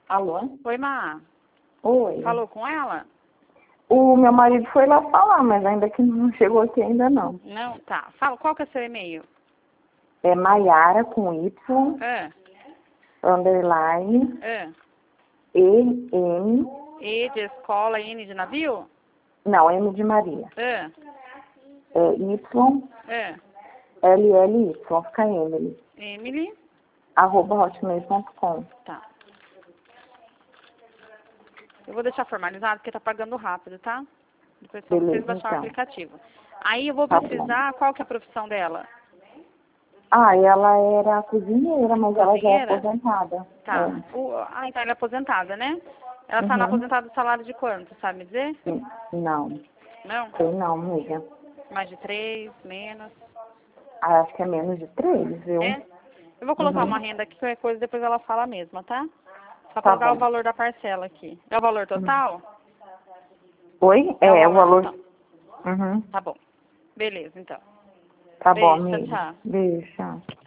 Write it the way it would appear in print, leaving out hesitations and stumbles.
Alô? Oi, Má. Oi. Falou com ela? O meu marido foi lá falar, mas ainda que não chegou aqui ainda não. Não? Tá. Fala, qual que é o seu e-mail? É Maiara com Y, Ah, underline, ah. E-M, E de escola, N de navio? não, M de Maria. Ah, É Y, ah. L-L-Y, fica Emily, Emily? @hotmail.com. Tá. Eu vou deixar formalizado porque tá pagando rápido, tá? Depois só vocês Beleza, baixar o então. aplicativo. Aí eu vou Tá bom. precisar, qual que é a profissão dela? Ah, ela era cozinheira, mas ela já é Cozinheira? aposentada. Tá. É. Então ela é aposentada, né? Ela tá na Uhum. aposentada do salário de quanto, sabe me dizer? Não, Não? sei não, amiga. Mais de 3, menos? Ah, acho que é menos de 3, viu? É? Eu vou colocar uma Uhum. renda aqui, qualquer coisa depois ela fala a mesma, tá? Só Tá pra dar o bom. valor da parcela aqui. É o valor Uhum. total? Oi? É o É, o valor valor. total. Uhum. Tá bom. Beleza, então. Tá bom, Beijo, tchau, amiga. tchau. Beijo, tchau.